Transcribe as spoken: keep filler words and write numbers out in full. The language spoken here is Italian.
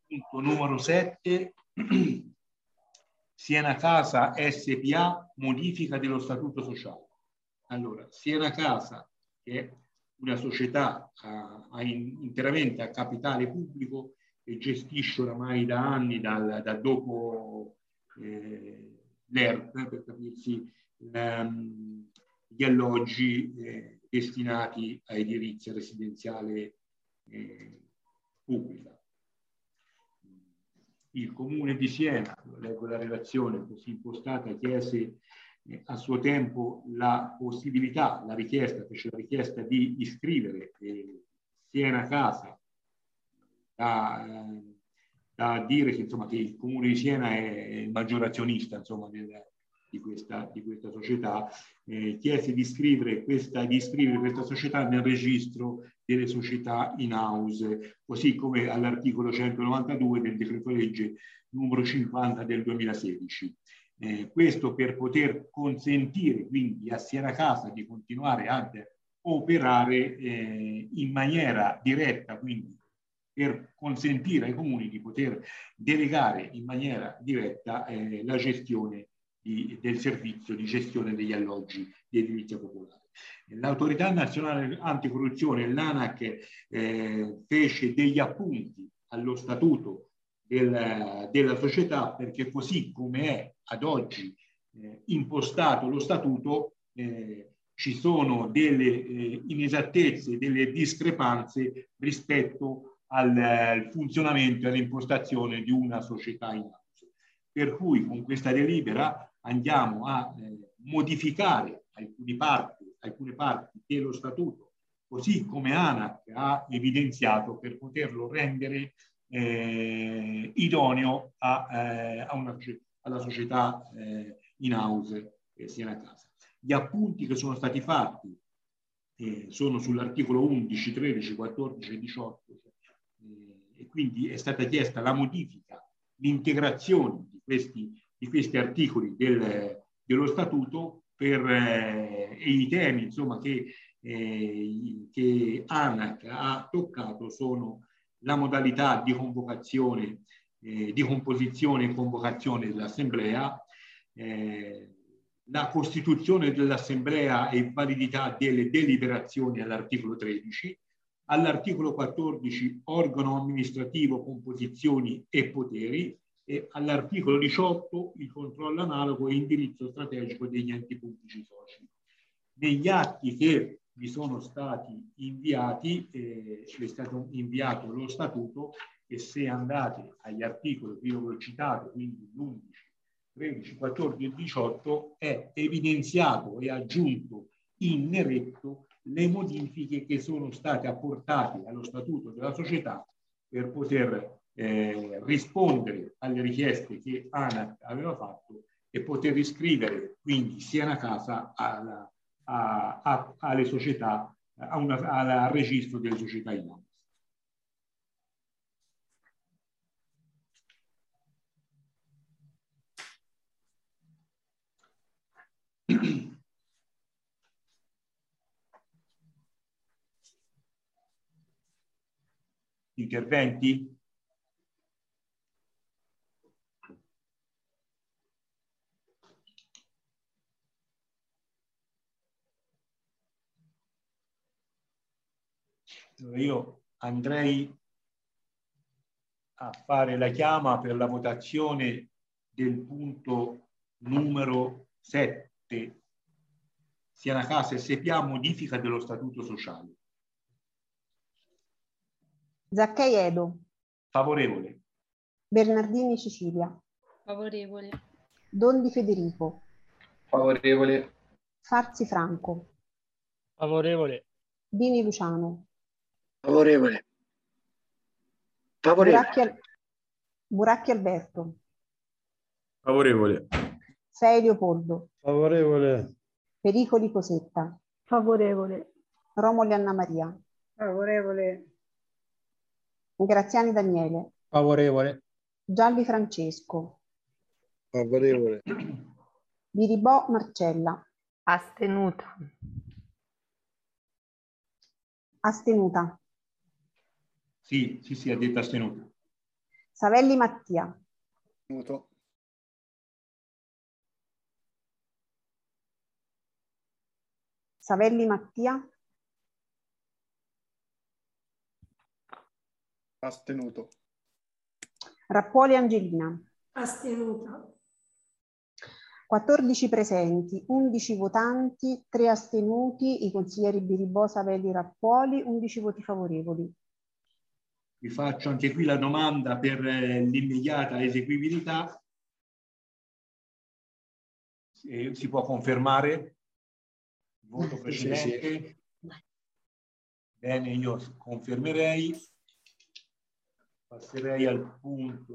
punto numero sette, Siena Casa S P A, modifica dello statuto sociale. Allora, Siena Casa, che è una società a, a in, interamente a capitale pubblico e gestisce oramai da anni, dal, da dopo eh, l'E R P, per capirsi, ehm, gli alloggi eh, destinati a edilizia residenziale eh, pubblica. Il Comune di Siena, leggo la relazione così impostata, chiese eh, a suo tempo la possibilità, la richiesta, fece la richiesta di iscrivere eh, Siena Casa, da, eh, da dire che, insomma, che il Comune di Siena è il maggior azionista, insomma, del, di, questa, di questa società, eh, chiese di iscrivere, questa, di iscrivere questa società nel registro delle società in house, così come all'articolo centonovantadue del decreto legge numero cinquanta del duemilasedici. Eh, questo per poter consentire quindi a Siena Casa di continuare ad operare eh, in maniera diretta, quindi per consentire ai comuni di poter delegare in maniera diretta eh, la gestione di, del servizio di gestione degli alloggi di edilizia popolare. L'Autorità Nazionale Anticorruzione, l'ANAC, eh, fece degli appunti allo statuto del, della società, perché così come è ad oggi eh, impostato lo statuto, eh, ci sono delle eh, inesattezze, delle discrepanze rispetto al, al funzionamento e all'impostazione di una società in house. Per cui con questa delibera andiamo a eh, modificare alcune parti, alcune parti dello statuto, così come ANAC ha evidenziato, per poterlo rendere eh, idoneo a, eh, a una, alla società eh, in house eh, Siena Casa. Gli appunti che sono stati fatti eh, sono sull'articolo undici, tredici, quattordici e diciotto eh, e quindi è stata chiesta la modifica, l'integrazione di questi, di questi articoli del, dello statuto per eh, e i temi, insomma, che, eh, che ANAC ha toccato sono la modalità di convocazione, eh, di composizione e convocazione dell'assemblea, eh, la costituzione dell'assemblea e validità delle deliberazioni all'articolo tredici, all'articolo quattordici organo amministrativo, composizioni e poteri, e all'articolo diciotto il controllo analogo e indirizzo strategico degli enti pubblici soci. Negli atti che vi sono stati inviati, eh, è stato inviato lo statuto, e se andate agli articoli che io vi ho citato, quindi l'undici, tredici, quattordici e diciotto, è evidenziato e aggiunto in neretto le modifiche che sono state apportate allo statuto della società per poter eh, rispondere alle richieste che ANAC aveva fatto e poter iscrivere quindi Siena Casa alla, a, a, alle società, a una, al registro delle società in house. Interventi? Allora io andrei a fare la chiama per la votazione del punto numero sette, Siena Casa S P A, modifica dello statuto sociale. Zaccai Edo. Favorevole. Bernardini Cecilia. Favorevole. Dondi Federico. Favorevole. Farzi Franco. Favorevole. Dini Luciano. Favorevole. Favorevole. Buracchi, Buracchi Alberto. Favorevole. Sei Leopoldo. Favorevole. Pericoli Cosetta. Favorevole. Romoli Anna Maria. Favorevole. Graziani Daniele. Favorevole. Gialli Francesco. Favorevole. Biribò Marcella. Astenuta. Astenuta. Sì, sì, sì, ha detto astenuta. Savelli Mattia. Astenuto. Savelli Mattia. Astenuto. Rappuoli Angelina. Astenuta. quattordici presenti, undici votanti, tre astenuti, i consiglieri Biribò, Savelli, Rappuoli, undici voti favorevoli. Vi faccio anche qui la domanda per eh, l'immediata eseguibilità. Eh, si può confermare il voto precedente? Sì, sì. Bene, io confermerei. Passerei al punto